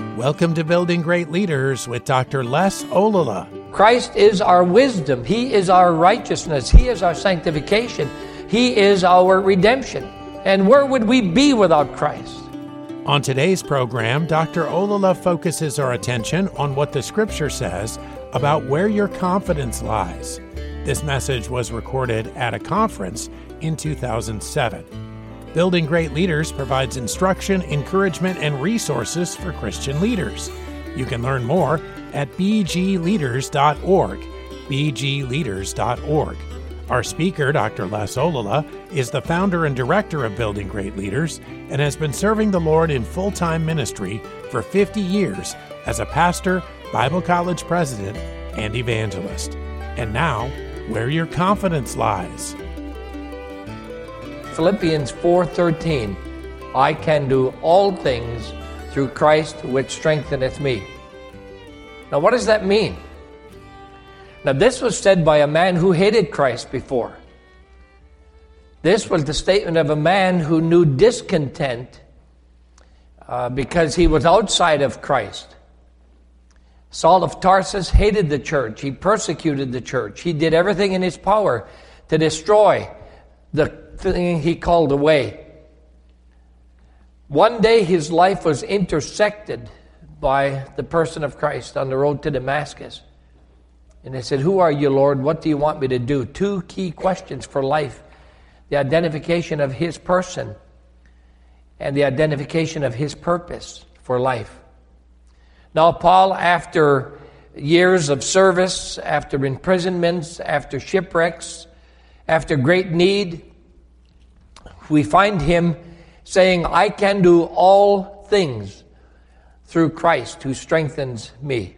Welcome to Building Great Leaders with Dr. Les Olala. Christ is our wisdom. He is our righteousness. He is our sanctification. He is our redemption. And where would we be without Christ? On today's program, Dr. Olala focuses our attention on what the Scripture says about where your confidence lies. This message was recorded at a conference in 2007. Building Great Leaders provides instruction, encouragement, and resources for Christian leaders. You can learn more at bgleaders.org, bgleaders.org. Our speaker, Dr. Les Olala, is the founder and director of Building Great Leaders and has been serving the Lord in full-time ministry for 50 years as a pastor, Bible college president, and evangelist. And now, where your confidence lies. Philippians 4:13, I can do all things through Christ which strengtheneth me. Now what does that mean? Now this was said by a man who hated Christ before. This was the statement of a man who knew discontent because he was outside of Christ. Saul of Tarsus hated the church. He persecuted the church. He did everything in his power to destroy the thing he called the way. One day his life was intersected by the person of Christ on the road to Damascus. And they said, "Who are you, Lord? What do you want me to do?" Two key questions for life: the identification of his person and the identification of his purpose for life. Now Paul, after years of service, after imprisonments, after shipwrecks, after great need, we find him saying, I can do all things through Christ who strengthens me.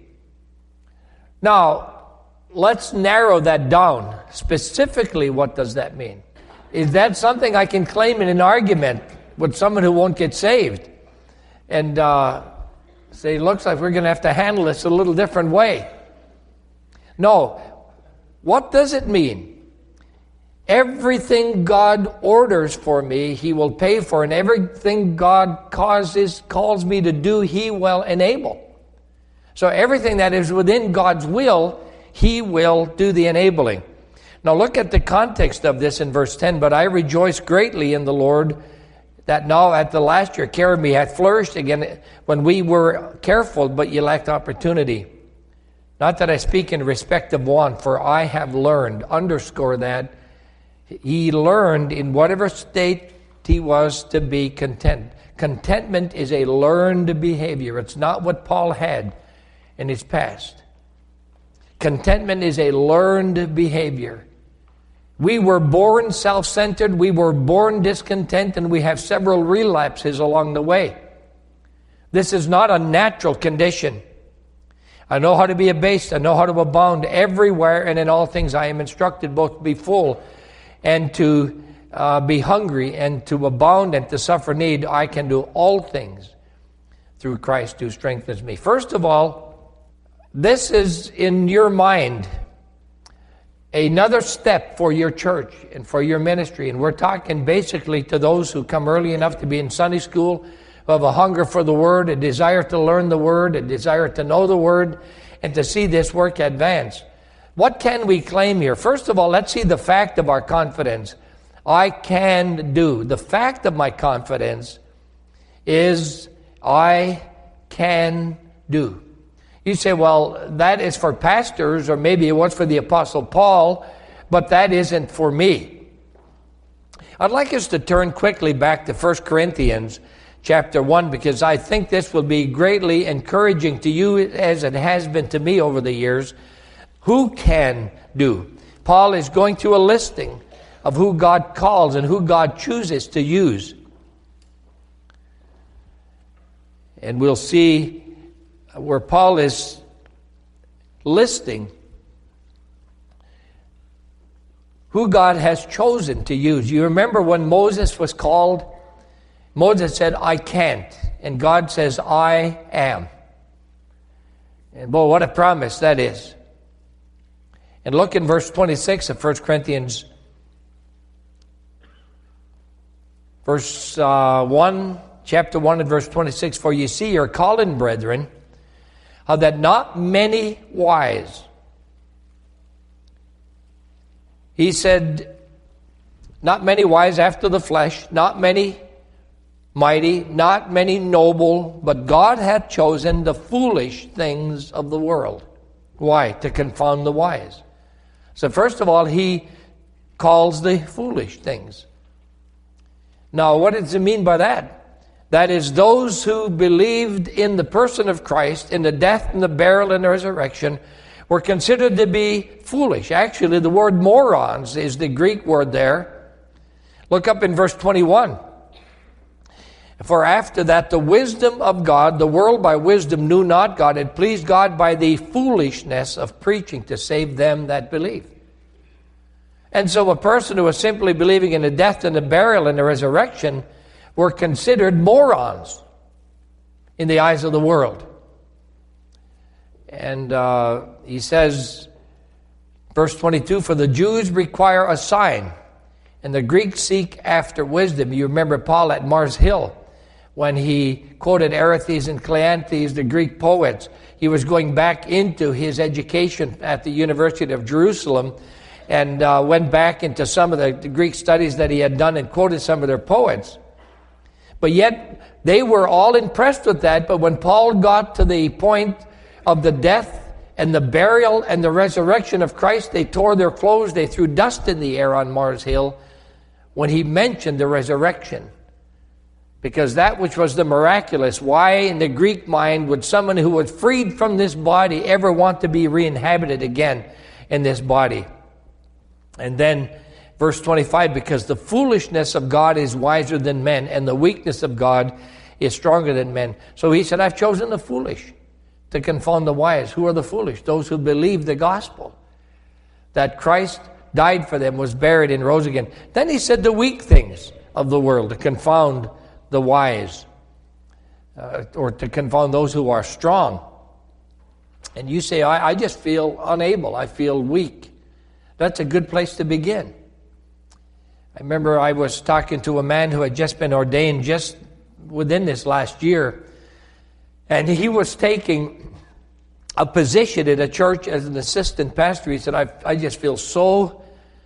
Now, let's narrow that down. Specifically, what does that mean? Is that something I can claim in an argument with someone who won't get saved? And say, looks like we're going to have to handle this a little different way. No. What does it mean? Everything God orders for me, He will pay for, and everything God calls me to do, He will enable. So everything that is within God's will, He will do the enabling. Now look at the context of this in verse 10. But I rejoice greatly in the Lord that now at the last your care of me hath flourished again when we were careful, but ye lacked opportunity. Not that I speak in respect of one, for I have learned, underscore that, he learned in whatever state he was to be content. Contentment is a learned behavior. It's not what Paul had in his past. Contentment is a learned behavior. We were born self-centered, we were born discontent, and we have several relapses along the way. This is not a natural condition. I know how to be abased, I know how to abound everywhere, and in all things I am instructed both to be full and to be hungry, and to abound and to suffer need. I can do all things through Christ who strengthens me. First of all, this is in your mind another step for your church and for your ministry. And we're talking basically to those who come early enough to be in Sunday school, who have a hunger for the Word, a desire to learn the Word, a desire to know the Word, and to see this work advance. What can we claim here? First of all, let's see the fact of our confidence. I can do. The fact of my confidence is I can do. You say, well, that is for pastors, or maybe it was for the Apostle Paul, but that isn't for me. I'd like us to turn quickly back to 1 Corinthians chapter 1, because I think this will be greatly encouraging to you as it has been to me over the years. Who can do? Paul is going through a listing of who God calls and who God chooses to use. And we'll see where Paul is listing who God has chosen to use. You remember when Moses was called? Moses said, I can't. And God says, I am. And boy, what a promise that is. And look in verse 26 of 1 Corinthians, verse 1 chapter 1 and verse 26, "For ye see your calling, brethren, how that not many wise," he said, not many wise after the flesh, not many mighty, not many noble, but God hath chosen the foolish things of the world. Why? To confound the wise. So first of all, he calls the foolish things. Now, what does it mean by that? That is, those who believed in the person of Christ, in the death and the burial and the resurrection, were considered to be foolish. Actually, the word morons is the Greek word there. Look up in verse 21. "For after that the wisdom of God, the world by wisdom knew not God, it pleased God by the foolishness of preaching to save them that believe." And so a person who was simply believing in the death and the burial and the resurrection were considered morons in the eyes of the world. And he says, verse 22, "For the Jews require a sign, and the Greeks seek after wisdom." You remember Paul at Mars Hill, when he quoted Erathes and Cleanthes, the Greek poets. He was going back into his education at the University of Jerusalem and went back into some of the Greek studies that he had done and quoted some of their poets. But yet, they were all impressed with that. But when Paul got to the point of the death and the burial and the resurrection of Christ, they tore their clothes, they threw dust in the air on Mars Hill when he mentioned the resurrection. Because that which was the miraculous, why in the Greek mind would someone who was freed from this body ever want to be re-inhabited again in this body? And then verse 25, "Because the foolishness of God is wiser than men, and the weakness of God is stronger than men." So he said, "I've chosen the foolish to confound the wise." Who are the foolish? Those who believe the gospel, that Christ died for them, was buried, and rose again. Then he said the weak things of the world to confound the wise, or to confound those who are strong. And you say, I just feel unable. I feel weak. That's a good place to begin. I remember I was talking to a man who had just been ordained just within this last year, and he was taking a position at a church as an assistant pastor. He said, I just feel so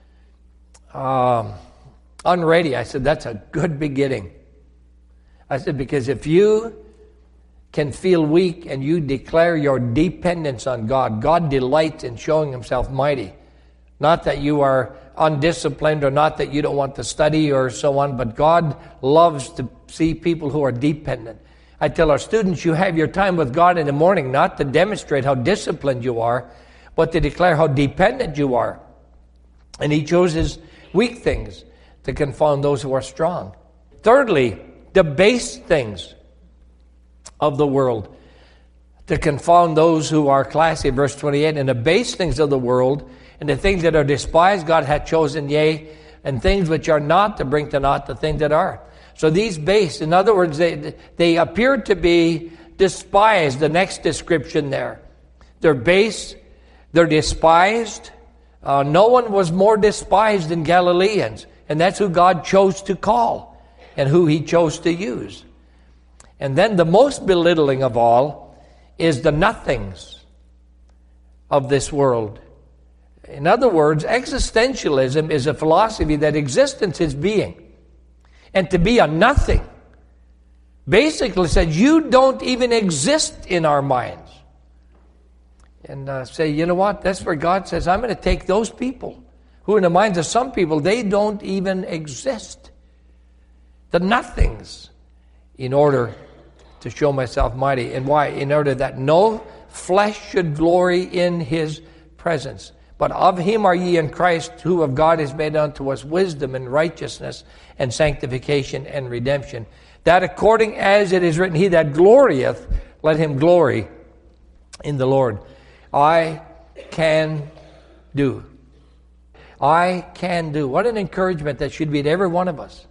unready. I said, that's a good beginning. I said, because if you can feel weak and you declare your dependence on God, God delights in showing himself mighty. Not that you are undisciplined or not that you don't want to study or so on, but God loves to see people who are dependent. I tell our students, you have your time with God in the morning not to demonstrate how disciplined you are, but to declare how dependent you are. And he chooses weak things to confound those who are strong. Thirdly, the base things of the world to confound those who are classy. Verse 28, "And the base things of the world, and the things that are despised, God hath chosen, yea, and things which are not, to bring to naught the things that are." So these base, in other words, they appear to be despised, the next description there. They're base, they're despised. No one was more despised than Galileans, and that's who God chose to call and who he chose to use. And then the most belittling of all is the nothings of this world. In other words, existentialism is a philosophy that existence is being. And to be a nothing basically says you don't even exist in our minds. And say, you know what? That's where God says, I'm going to take those people who in the minds of some people, they don't even exist. The nothings, in order to show myself mighty. And why? In order that no flesh should glory in his presence. But of him are ye in Christ, who of God is made unto us wisdom and righteousness and sanctification and redemption. That according as it is written, he that glorieth, let him glory in the Lord. I can do. I can do. What an encouragement that should be to every one of us.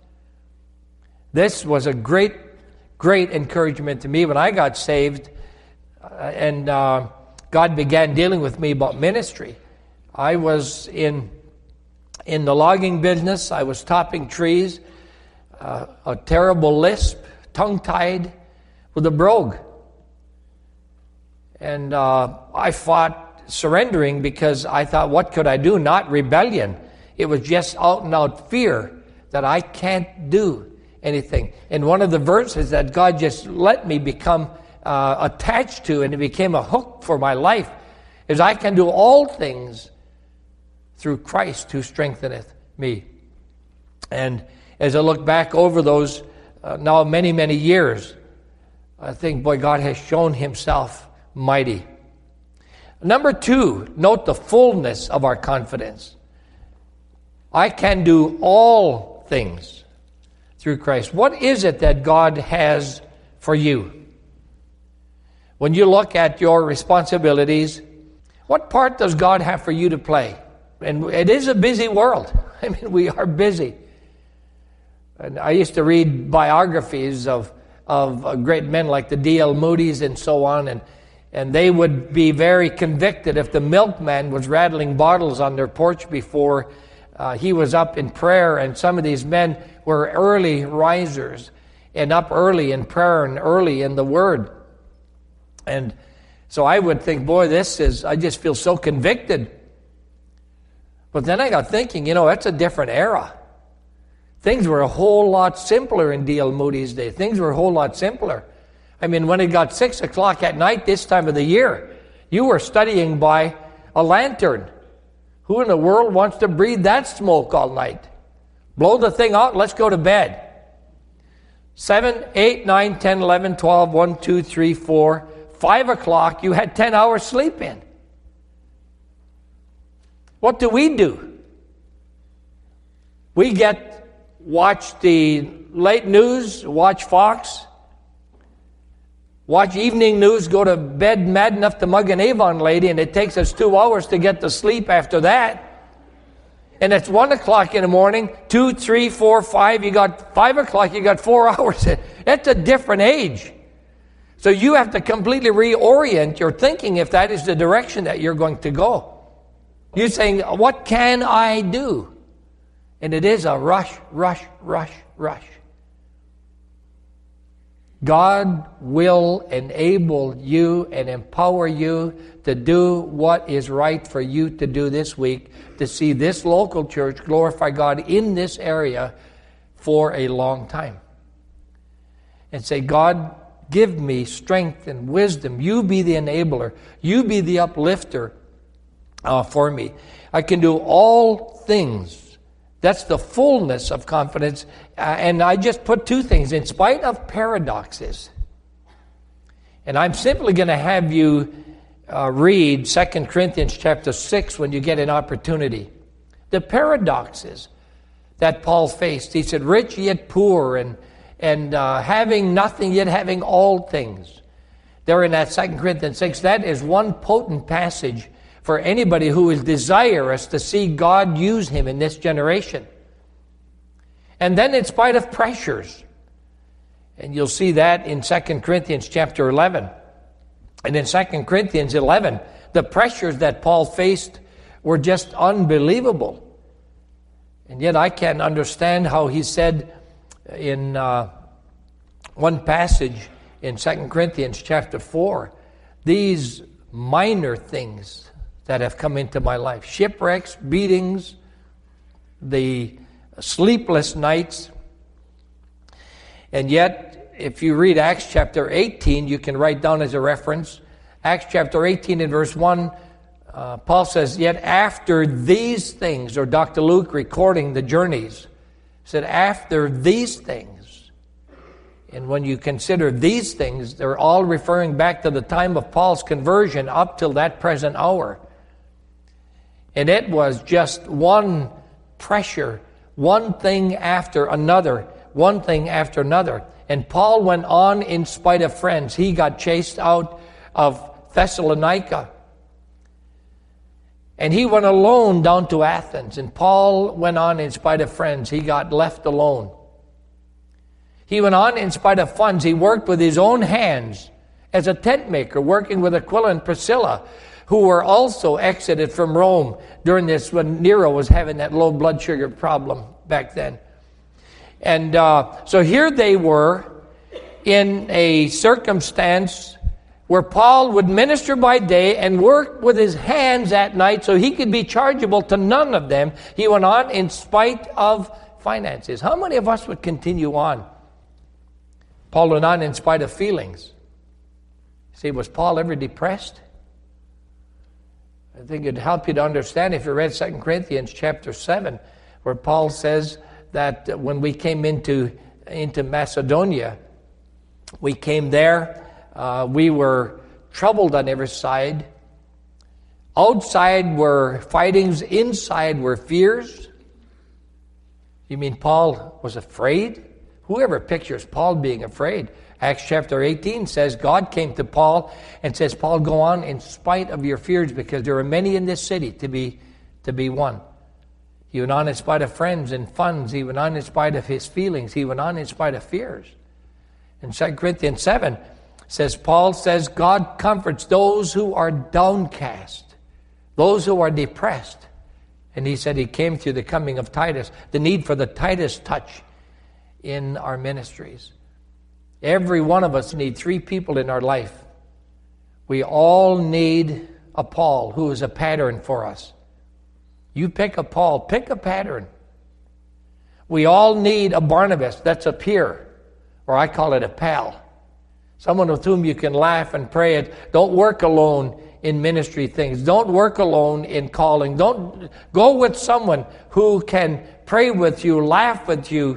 This was a great, great encouragement to me when I got saved and God began dealing with me about ministry. I was in the logging business. I was topping trees, a terrible lisp, tongue-tied with a brogue. And I fought surrendering because I thought, what could I do? Not rebellion. It was just out-and-out fear that I can't do anything. And one of the verses that God just let me become attached to, and it became a hook for my life, is I can do all things through Christ who strengtheneth me. And as I look back over those now many, many years, I think, boy, God has shown himself mighty. Number 2, note the fullness of our confidence. I can do all things through Christ. What is it that God has for you? When you look at your responsibilities, what part does God have for you to play? And it is a busy world. I mean, we are busy. And I used to read biographies of great men like the D.L. Moody's and so on, and they would be very convicted if the milkman was rattling bottles on their porch before he was up in prayer. And some of these men were early risers and up early in prayer and early in the Word. And so I would think, boy, I just feel so convicted. But then I got thinking, that's a different era. Things were a whole lot simpler in D.L. Moody's day. Things were a whole lot simpler. I mean, when it got 6 o'clock at night this time of the year, you were studying by a lantern. Who in the world wants to breathe that smoke all night? Blow the thing out, let's go to bed. 7, 8, 9, 10, 11, 12, 1, 2, 3, 4, 5 o'clock, you had 10 hours sleep in. What do? We watch the late news, watch Fox, watch evening news, go to bed mad enough to mug an Avon lady, and it takes us 2 hours to get to sleep after that. And it's 1 o'clock in the morning, 2, 3, 4, 5, you got 5 o'clock, you got 4 hours. That's a different age. So you have to completely reorient your thinking if that is the direction that you're going to go. You're saying, what can I do? And it is a rush, rush, rush, rush. God will enable you and empower you to do what is right for you to do this week, to see this local church glorify God in this area for a long time. And say, God, give me strength and wisdom. You be the enabler. You be the uplifter for me. I can do all things. That's the fullness of confidence. And I just put 2 things. In spite of paradoxes. And I'm simply going to have you read 2 Corinthians chapter 6 when you get an opportunity. The paradoxes that Paul faced. He said, rich yet poor, and having nothing yet having all things. There in that 2 Corinthians 6, that is one potent passage for anybody who is desirous to see God use him in this generation. And then in spite of pressures, and you'll see that in 2 Corinthians chapter 11. And in 2 Corinthians 11, the pressures that Paul faced were just unbelievable. And yet I can understand how he said in one passage in 2 Corinthians chapter 4, these minor things that have come into my life, shipwrecks, beatings, the sleepless nights. And yet, if you read Acts chapter 18, you can write down as a reference, Acts chapter 18 and verse 1, Paul says, yet after these things, or Dr. Luke recording the journeys, said after these things. And when you consider these things, they're all referring back to the time of Paul's conversion up till that present hour. And it was just one pressure, one thing after another, one thing after another. And Paul went on in spite of friends. He got chased out of Thessalonica. And he went alone down to Athens. And Paul went on in spite of friends. He got left alone. He went on in spite of funds. He worked with his own hands as a tent maker, working with Aquila and Priscilla, who were also exited from Rome during this when Nero was having that low blood sugar problem back then. And so here they were, in a circumstance where Paul would minister by day and work with his hands at night so he could be chargeable to none of them. He went on in spite of finances. How many of us would continue on? Paul went on in spite of feelings. See, was Paul ever depressed? I think it'd help you to understand if you read 2 Corinthians chapter 7, where Paul says that when we came into Macedonia, we came there, we were troubled on every side. Outside were fightings, inside were fears. You mean Paul was afraid? Whoever pictures Paul being afraid? Acts chapter 18 says God came to Paul and says, Paul, go on in spite of your fears, because there are many in this city to be won. He went on in spite of friends and funds. He went on in spite of his feelings. He went on in spite of fears. In 2 Corinthians 7 says, Paul says, God comforts those who are downcast, those who are depressed. And he said he came through the coming of Titus, the need for the Titus touch in our ministries. Every one of us need 3 people in our life. We all need a Paul who is a pattern for us. You pick a Paul, pick a pattern. We all need a Barnabas, that's a peer, or I call it a pal. Someone with whom you can laugh and pray. Don't work alone in ministry things. Don't work alone in calling. Don't go with someone who can pray with you, laugh with you,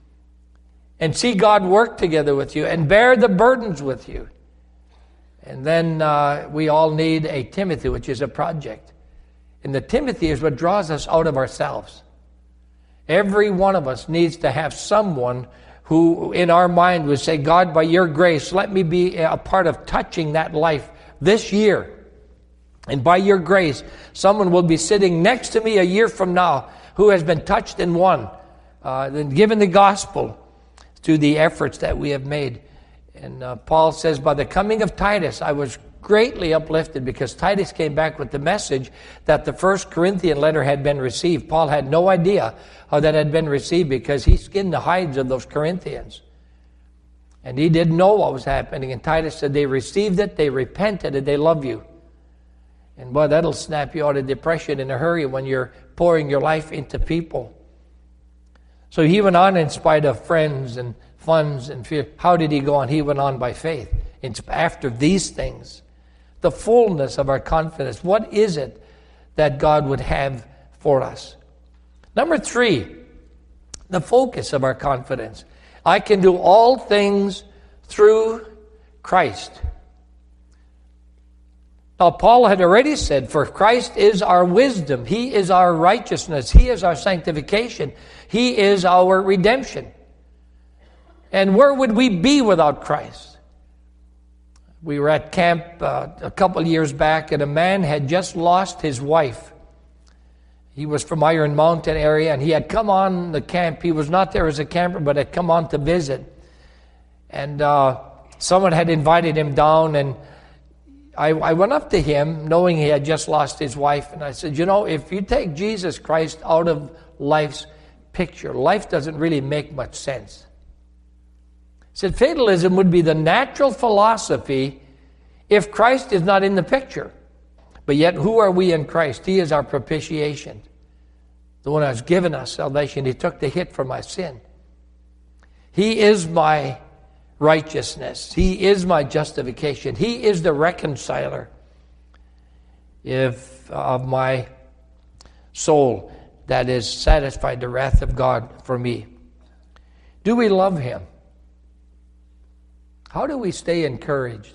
and see God work together with you and bear the burdens with you. And then we all need a Timothy, which is a project. And the Timothy is what draws us out of ourselves. Every one of us needs to have someone who in our mind would say, God, by your grace, let me be a part of touching that life this year. And by your grace, someone will be sitting next to me a year from now who has been touched and won, and given the gospel through the efforts that we have made. And Paul says, by the coming of Titus, I was greatly uplifted, because Titus came back with the message that the first Corinthian letter had been received. Paul had no idea how that had been received, because he skinned the hides of those Corinthians. And he didn't know what was happening. And Titus said, they received it, they repented, and they love you. And boy, that'll snap you out of depression in a hurry when you're pouring your life into people. So he went on in spite of friends and funds and fear. How did he go on? He went on by faith. After these things, the fullness of our confidence. What is it that God would have for us? Number 3, the focus of our confidence. I can do all things through Christ. Now, Paul had already said, for Christ is our wisdom. He is our righteousness. He is our sanctification. He is our redemption. And where would we be without Christ? We were at camp a couple years back, and a man had just lost his wife. He was from Iron Mountain area, and he had come on the camp. He was not there as a camper, but had come on to visit. And someone had invited him down, and I went up to him, knowing he had just lost his wife, and I said, you know, if you take Jesus Christ out of life's picture, life doesn't really make much sense. He said, fatalism would be the natural philosophy if Christ is not in the picture. But yet, who are we in Christ? He is our propitiation. The one who has given us salvation. He took the hit for my sin. He is my righteousness. He is my justification. He is the reconciler of my soul that is satisfied the wrath of God for me. Do we love Him? How do we stay encouraged?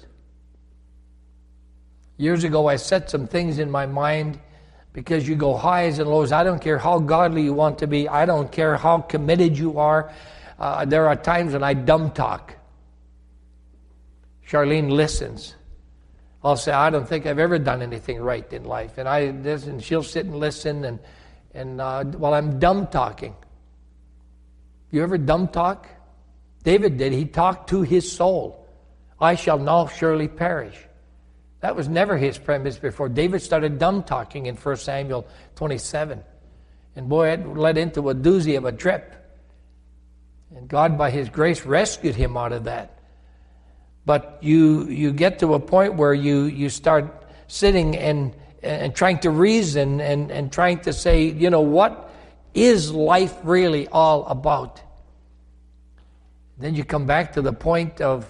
Years ago, I set some things in my mind, because you go highs and lows. I don't care how godly you want to be. I don't care how committed you are. There are times when I dumb talk. Charlene listens. I'll say, I don't think I've ever done anything right in life. And she'll sit and listen and while I'm dumb talking. You ever dumb talk? David did. He talked to his soul. I shall now surely perish. That was never his premise before. David started dumb talking in 1 Samuel 27. And boy, it led into a doozy of a trip. And God, by His grace, rescued him out of that. But you get to a point where you start sitting and trying to reason and trying to say, what is life really all about? Then you come back to the point of,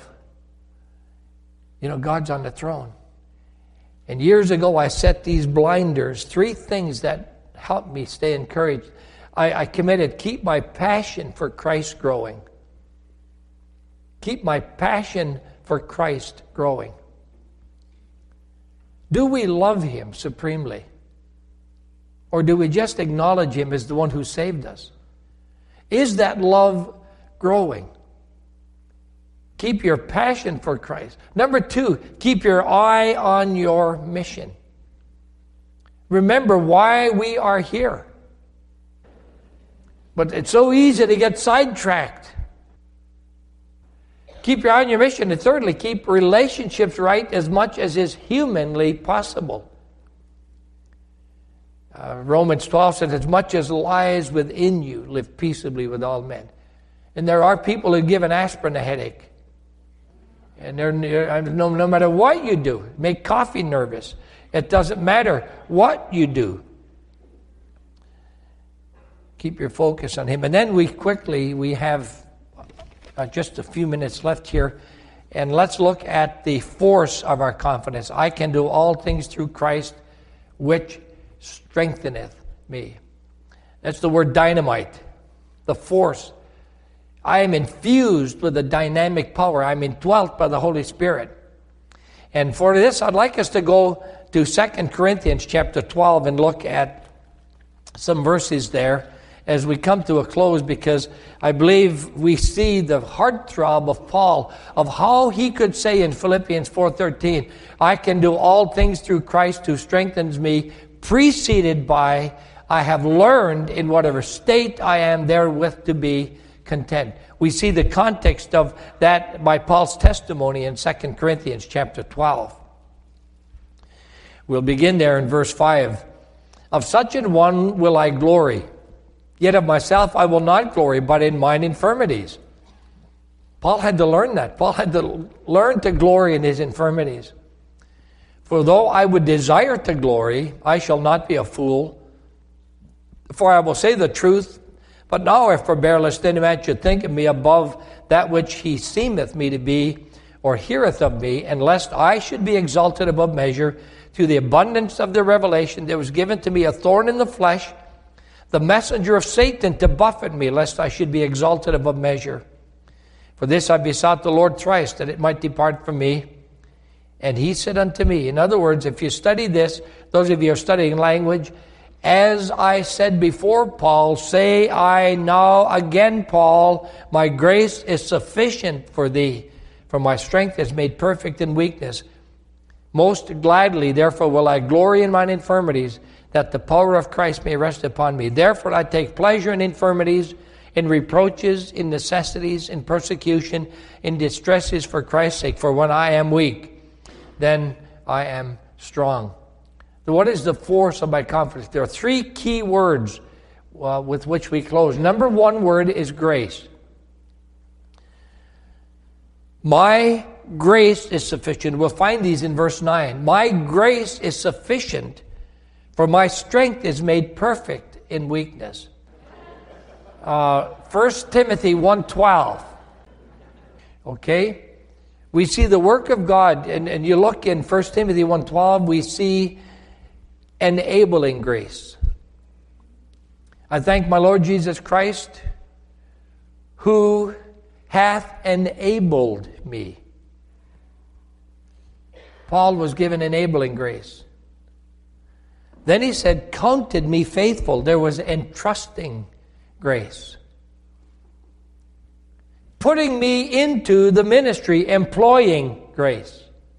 God's on the throne. And years ago, I set these blinders, 3 things that helped me stay encouraged. I committed, keep my passion for Christ growing. Keep my passion for Christ growing. Do we love Him supremely? Or do we just acknowledge Him as the one who saved us? Is that love growing? Keep your passion for Christ. Number 2, keep your eye on your mission. Remember why we are here. But it's so easy to get sidetracked. Keep your eye on your mission. And thirdly, keep relationships right as much as is humanly possible. Romans 12 says, as much as lies within you, live peaceably with all men. And there are people who give an aspirin a headache. And no matter what you do, make coffee nervous. It doesn't matter what you do. Keep your focus on Him. And then we have just a few minutes left here. And let's look at the force of our confidence. I can do all things through Christ, which strengtheneth me. That's the word dynamite, the force. I am infused with a dynamic power. I'm indwelt by the Holy Spirit. And for this, I'd like us to go to 2 Corinthians chapter 12 and look at some verses there as we come to a close, because I believe we see the heartthrob of Paul, of how he could say in Philippians 4:13, I can do all things through Christ who strengthens me, preceded by, I have learned in whatever state I am therewith to be content. We see the context of that by Paul's testimony in 2 Corinthians chapter 12. We'll begin there in verse 5. Of such an one will I glory, yet of myself I will not glory, but in mine infirmities. Paul had to learn that. Paul had to learn to glory in his infirmities. For though I would desire to glory, I shall not be a fool. For I will say the truth, but now I forbear lest any man should think of me above that which he seemeth me to be, or heareth of me, and lest I should be exalted above measure through the abundance of the revelation. There was given to me a thorn in the flesh, the messenger of Satan to buffet me, lest I should be exalted above measure. For this I besought the Lord thrice, that it might depart from me. And he said unto me, in other words, if you study this, those of you who are studying language, as I said before, Paul, say I now again, Paul, my grace is sufficient for thee, for my strength is made perfect in weakness. Most gladly, therefore, will I glory in mine infirmities, that the power of Christ may rest upon me. Therefore, I take pleasure in infirmities, in reproaches, in necessities, in persecution, in distresses for Christ's sake. For when I am weak, then I am strong. What is the force of my confidence? There are 3 key words with which we close. Number 1 word is grace. My grace is sufficient. We'll find these in verse 9. My grace is sufficient, for my strength is made perfect in weakness. 1 Timothy 1:12. Okay? We see the work of God, and you look in 1 Timothy 1:12, we see enabling grace. I thank my Lord Jesus Christ, who hath enabled me. Paul was given enabling grace. Then he said, counted me faithful. There was entrusting grace. Putting me into the ministry, employing grace.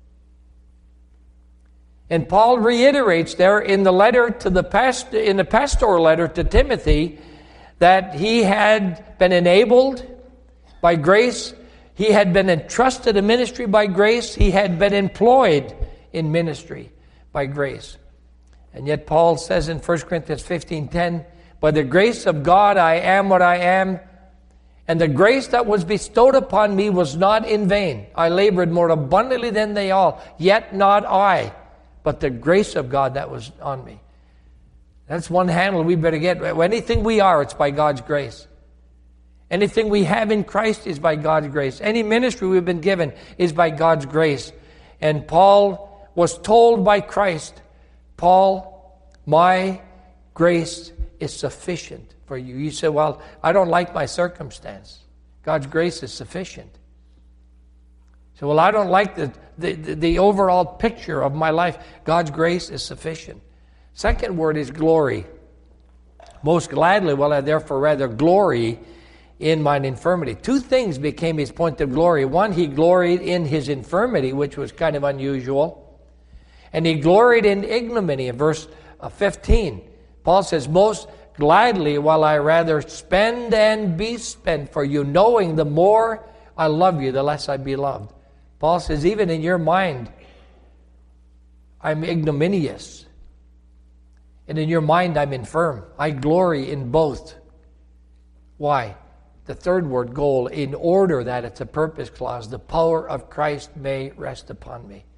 And Paul reiterates there in the letter to the pastoral letter to Timothy that he had been enabled by grace. He had been entrusted a ministry by grace. He had been employed in ministry by grace. And yet Paul says in 1 Corinthians 15:10, by the grace of God I am what I am, And the grace that was bestowed upon me was not in vain. I labored more abundantly than they all, yet not I, but the grace of God that was on me. That's one handle we better get. Anything we are, it's by God's grace. Anything we have in Christ is by God's grace. Any ministry we've been given is by God's grace. And Paul was told by Christ, Paul, my grace is sufficient for you. You say, well, I don't like my circumstance. God's grace is sufficient. So, well, I don't like the overall picture of my life. God's grace is sufficient. Second word is glory. Most gladly will I therefore rather glory in mine infirmity. Two things became his point of glory. One, he gloried in his infirmity, which was kind of unusual. And he gloried in ignominy. In verse 15, Paul says, most gladly will I rather spend and be spent for you, knowing the more I love you, the less I be loved. Paul says, even in your mind, I'm ignominious. And in your mind, I'm infirm. I glory in both. Why? The third word, goal, in order that it's a purpose clause, the power of Christ may rest upon me.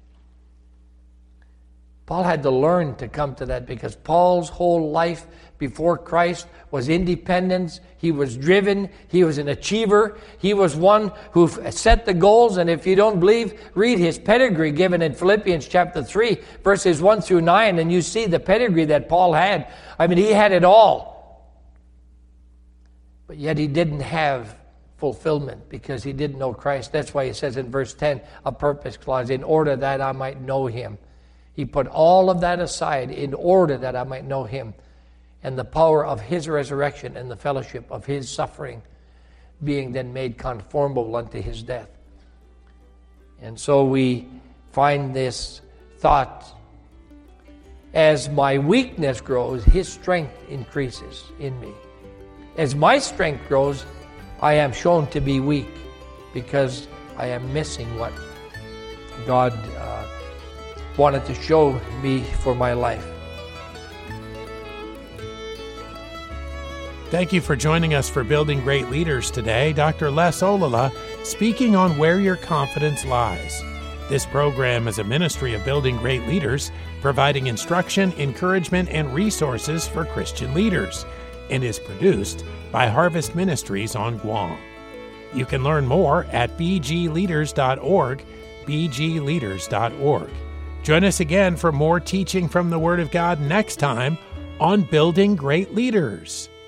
Paul had to learn to come to that because Paul's whole life before Christ was independence. He was driven. He was an achiever. He was one who set the goals. And if you don't believe, read his pedigree given in Philippians chapter 3, verses 1 through 9, and you see the pedigree that Paul had. I mean, he had it all. But yet he didn't have fulfillment because he didn't know Christ. That's why he says in verse 10, a purpose clause, in order that I might know him. He put all of that aside in order that I might know him and the power of his resurrection and the fellowship of his suffering, being then made conformable unto his death. And so we find this thought, as my weakness grows, his strength increases in me. As my strength grows, I am shown to be weak because I am missing what God wanted to show me for my life. Thank you for joining us for Building Great Leaders today. Dr. Les Olala speaking on where your confidence lies. This program is a ministry of Building Great Leaders, providing instruction, encouragement, and resources for Christian leaders, and is produced by Harvest Ministries on Guam. You can learn more at bgleaders.org, bgleaders.org. Join us again for more teaching from the Word of God next time on Building Great Leaders.